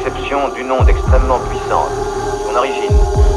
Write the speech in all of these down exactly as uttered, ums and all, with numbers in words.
réception d'une onde extrêmement puissante. Son origine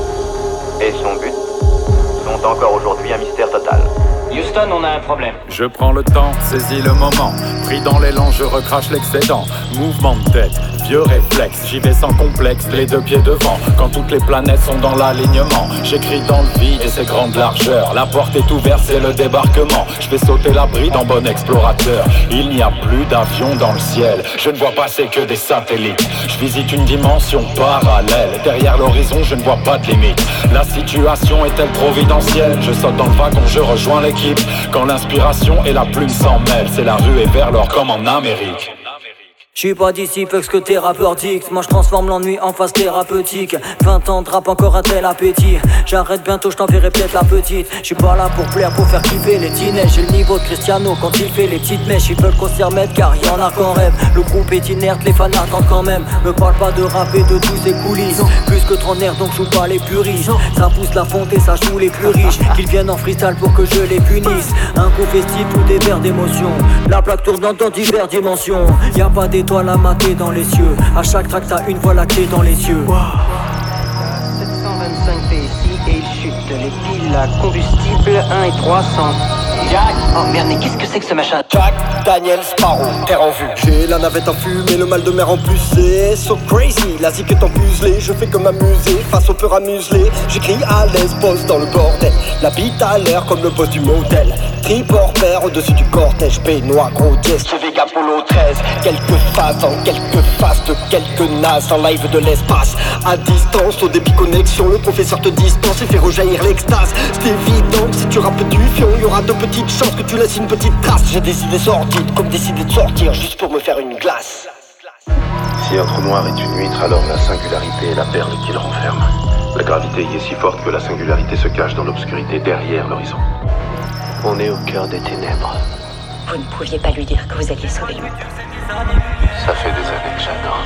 et son but sont encore aujourd'hui un mystère total. Houston, on a un problème. Je prends le temps, saisis le moment. Pris dans l'élan, je recrache l'excédent. Mouvement de tête, vieux réflexe. J'y vais sans complexe, les deux pieds devant. Quand toutes les planètes sont dans l'alignement, j'écris dans le vide et ses grandes largeurs. La porte est ouverte, c'est le débarquement. Je vais sauter la bride en bon explorateur. Il n'y a plus d'avions dans le ciel. Je ne vois passer que des satellites. Je visite une dimension parallèle. Derrière l'horizon, je ne vois pas de limite. La situation est-elle providentielle? Je saute dans le wagon, je rejoins l'équipe. Quand l'inspiration et la plume s'en mêlent, c'est la ruée vers l'or comme en Amérique. J'suis pas d'ici, peu que ce que tes rappeurs dictent. Moi j'transforme l'ennui en phase thérapeutique. Vingt ans de rap, encore un tel appétit. J'arrête bientôt, j't'enverrai peut-être la petite. J'suis pas là pour plaire, pour faire kiffer les teenagers. J'ai le niveau de Cristiano quand il fait les petites mèches. Ils veulent qu'on s'y remette car y'en a qu'en rêve. Le groupe est inerte, les fans attendent quand même. Me parle pas de rap et de tous ces coulisses. Plus que trentenaire donc joue pas les plus riches. Ça pousse la fonte et ça joue les plus riches. Qu'ils viennent en freestyle pour que je les punisse. Un coup festif, tout est vert d'émotion. La plaque tourne dans diverses dimensions. Y'a pas d'étoile à mater dans les cieux. À chaque track t'as une voie lactée dans les yeux. Wow. sept cent vingt-cinq P S I et il chute. Les piles à combustible un et trois cents. Jack. Oh merde, mais qu'est-ce que c'est que ce machin? Jack Daniel Sparrow, terre en vue. J'ai la navette en fumée, le mal de mer en plus. C'est so crazy, la zik est en puzzlé. Je fais que m'amuser, face au peur à museler. J'écris à l'aise, boss dans le bordel. La bite à l'air comme le boss du motel. Trip hors pair au-dessus du cortège. Pénois, gros dièse, Vega Polo treize. Quelques phases en quelques faces de quelques nazes en live de l'espace. À distance, au débit connexion, le professeur te distance et fait rejaillir l'extase. C'est évident que si tu rappes du fion, y aura de petites chances que tu laisses une petite trace. J'ai décidé sordides, comme décidé de sortir juste pour me faire une glace. Si un trou noir est une huître, alors la singularité est la perle qui le renferme. La gravité y est si forte que la singularité se cache dans l'obscurité derrière l'horizon. On est au cœur des ténèbres. Vous ne pouviez pas lui dire que vous alliez sauver le monde. Ça fait des années que j'attends.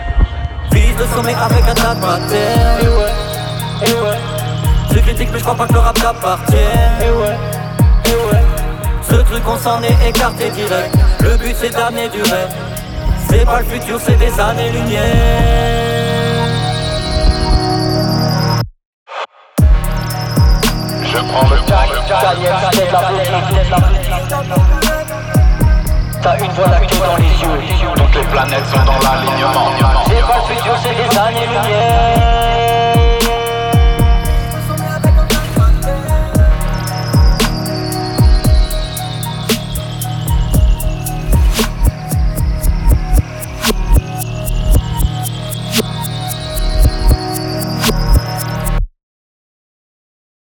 Vise le sommet avec un tas de matière. Et ouais, et ouais. Je critique mais je crois pas que le rap t'appartienne. Et ouais, et ouais. Ce truc on s'en est écarté direct. Le but c'est d'amener du rêve. C'est pas le futur, c'est des années-lumière. Je prends le Jack Daniel, c'est la T'as une voie lactée dans les yeux. Toutes les planètes sont dans l'alignement. C'est pas le futur, c'est des années-lumière.